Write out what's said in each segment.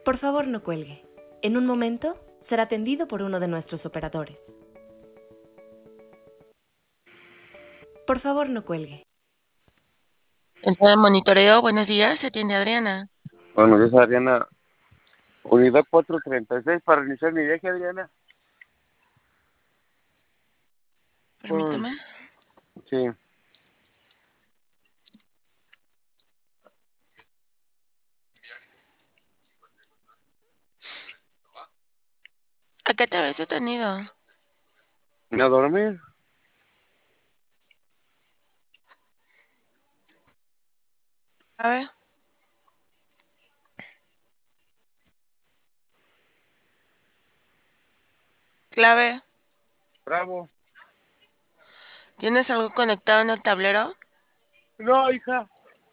Por favor, no cuelgue. En un momento será atendido por uno de nuestros operadores. Por favor, no cuelgue. Centro de monitoreo, buenos días, se atiende Adriana. Buenos días, Adriana. Unidad 436 para iniciar mi viaje, Adriana. Permítame. Sí. ¿A qué te habías detenido? ¿A dormir? A ver. Clave. Bravo. ¿Tienes algo conectado en el tablero? No, hija.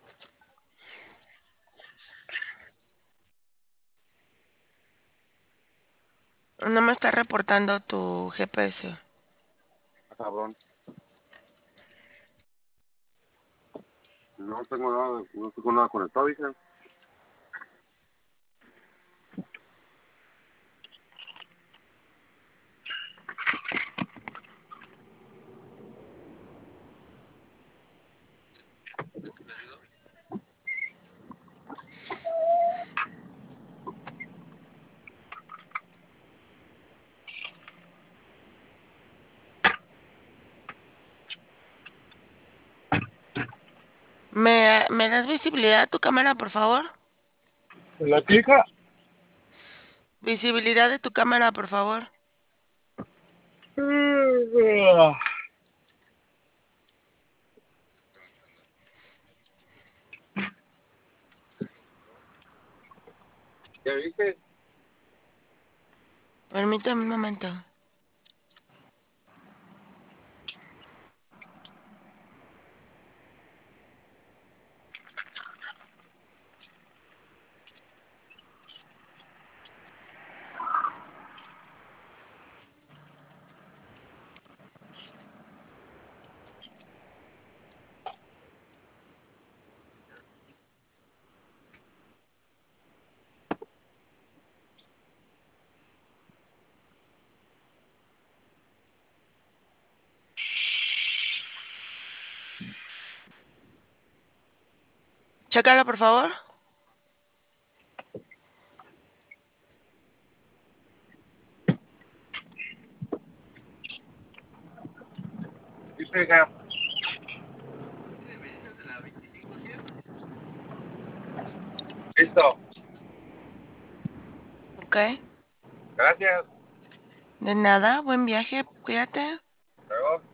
No me está reportando tu GPS. Cabrón. No tengo nada conectado, hija. ¿Me das visibilidad a tu cámara, por favor? ¿La hija? Visibilidad de tu cámara, por favor. ¿Ya viste? Permítame un momento. Chécalo, por favor. ¿Viste, hija? Listo. Ok. Gracias. De nada, buen viaje, cuídate. Luego.